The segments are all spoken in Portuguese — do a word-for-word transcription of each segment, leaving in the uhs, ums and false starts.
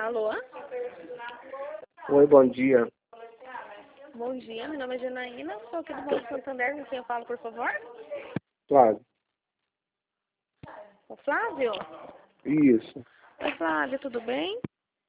Alô? Oi, bom dia. Bom dia, meu nome é Janaína, sou aqui do Banco Santander, com quem eu falo, por favor? Flávio. O Flávio? Isso. Oi, Flávio, tudo bem?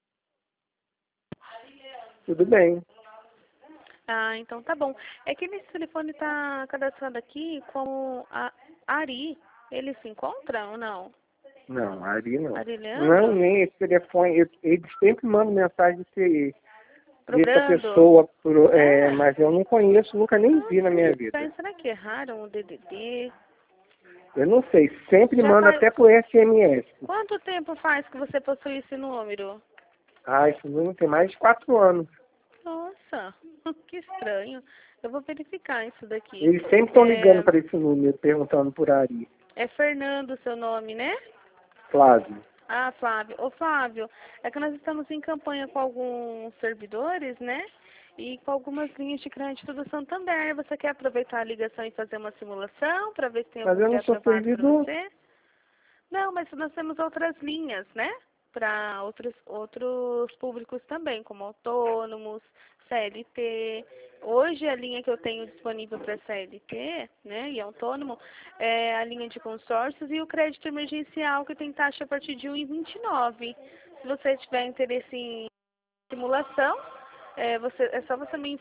Tudo bem. Ah, então tá bom. É que esse telefone tá cadastrado aqui como a Ari. Ele se encontra ou não? Não, Ari não. Ari Leandro? Não, nem esse telefone. eu- Eles sempre mandam mensagem de dessa Procurando? pessoa, por, é, É. mas eu não conheço, nunca nem vi na minha vida. Nossa, será que erraram o D D D? Eu não sei, sempre Já manda faz... até por S M S. Quanto tempo faz que você possui esse número? Ah, esse número tem mais de quatro anos. Nossa, que estranho. Eu vou verificar isso daqui. Eles sempre estão ligando É, para esse número, perguntando por Ari. é Fernando o seu nome, né? Flávio. Ah, Flávio. Ô, Flávio, é que nós estamos em campanha com alguns servidores, né? E com algumas linhas de crédito do Santander. Você quer aproveitar a ligação e fazer uma simulação para ver se tem Mas algum eu não crédito sou aprovado para servidor. você? Não, mas nós temos outras linhas, né? Para outros, outros públicos também, como autônomos, C L T. Hoje a linha que eu tenho disponível para C L T, né, e autônomo, é a linha de consórcios e o crédito emergencial que tem taxa a partir de um vírgula vinte e nove. Se você tiver interesse em simulação, é, você, é só você me